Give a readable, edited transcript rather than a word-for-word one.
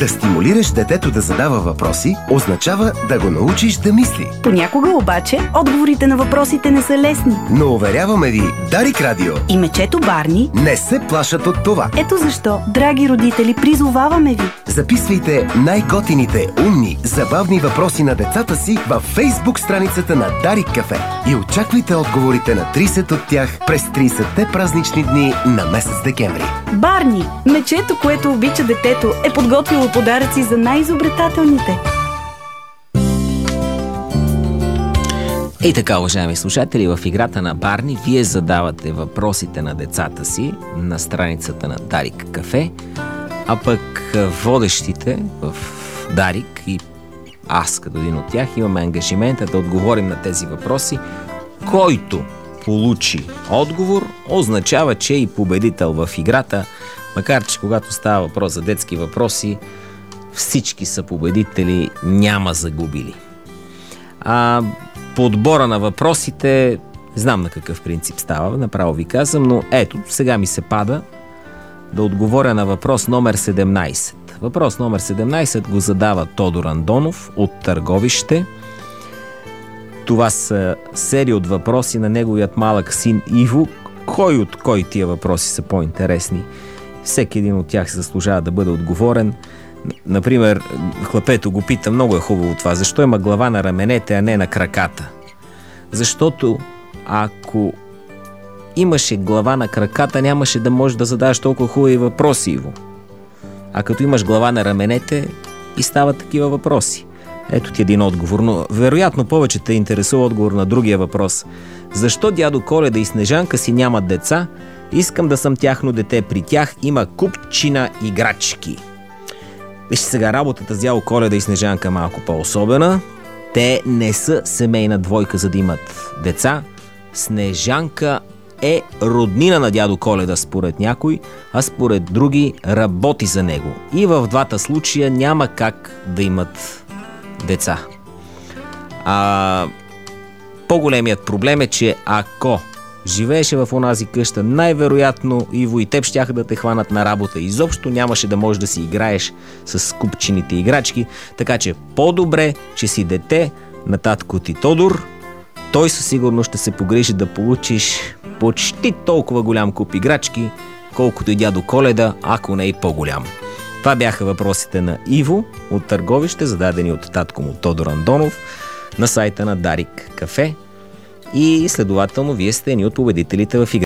Да стимулираш детето да задава въпроси означава да го научиш да мисли. Понякога обаче отговорите на въпросите не са лесни. Но уверяваме ви, Дарик Радио и мечето Барни не се плашат от това. Ето защо, драги родители, призоваваме ви. Записвайте най-готините, умни, забавни въпроси на децата си във Фейсбук страницата на Дарик Кафе и очаквайте отговорите на 30 от тях през 30-те празнични дни на месец декември. Барни, мечето, което обича детето, е подготвило подаръци за най-изобретателните. И така, уважаеми слушатели, в играта на Барни вие задавате въпросите на децата си на страницата на Дарик Кафе, а пък водещите в Дарик и аз като един от тях имаме ангажимента да отговорим на тези въпроси. Който получи отговор, означава, че е и победител в играта, макар че когато става въпрос за детски въпроси, всички са победители, няма загубили. Подбора на въпросите, знам на какъв принцип става, направо ви казвам, но ето, сега ми се пада да отговоря на въпрос номер 17. Въпрос номер 17 го задава Тодор Андонов от Търговище. Това са серия от въпроси на неговият малък син Иво. Кой тия въпроси са по-интересни? Всеки един от тях се заслужава да бъде отговорен. Например, хлапето го пита, много е хубаво това, защо има глава на раменете, а не на краката? Защото ако имаше глава на краката, нямаше да можеш да задаваш толкова хубави въпроси, Иво. А като имаш глава на раменете, и стават такива въпроси. Ето ти един отговор, но вероятно повече те интересува отговор на другия въпрос. Защо дядо Коледа и Снежанка си нямат деца? Искам да съм тяхно дете, при тях има купчина играчки. Вижте сега, работата с дядо Коледа и Снежанка е малко по-особена. Те не са семейна двойка, за да имат деца. Снежанка е роднина на дядо Коледа според някой, а според други работи за него. И в двата случая няма как да имат деца. По-големият проблем е, че ако живееше в онази къща, най-вероятно, Иво, и теб щяха да те хванат на работа. Изобщо нямаше да можеш да си играеш с купчините играчки, така че по-добре, че си дете на татко ти Тодор. Той със сигурност ще се погрижи да получиш почти толкова голям куп играчки, колкото и дядо Коледа, ако не и по-голям. Това бяха въпросите на Иво от Търговище, зададени от татко му Тодор Андонов на сайта на Дарик Кафе. И следователно вие сте едни от победителите в игра.